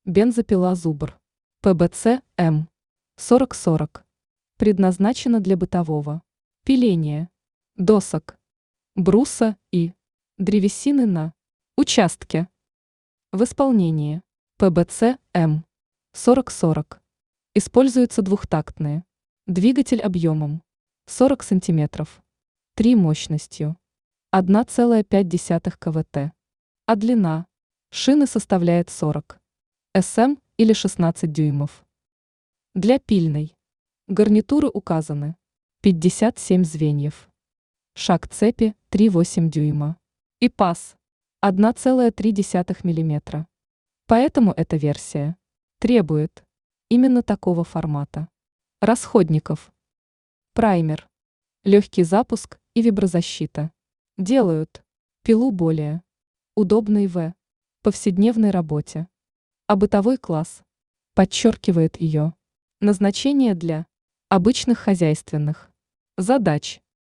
Бензопила «Зубр». ПБЦ М4040. Предназначена для бытового пиления досок, бруса и древесины на участке. В исполнении ПБЦ М4040 используются двухтактные. Двигатель объемом 40 см, 3 мощностью 1,5 КВТ, а длина шины составляет 40 см или 16 дюймов. Для пильной гарнитуры указаны 57 звеньев, шаг цепи 3,8 дюйма и паз 1,3 мм. Поэтому эта версия требует именно такого формата. Расходников: праймер, легкий запуск и виброзащита делают пилу более удобной в повседневной работе, а бытовой класс подчеркивает ее назначение для обычных хозяйственных задач.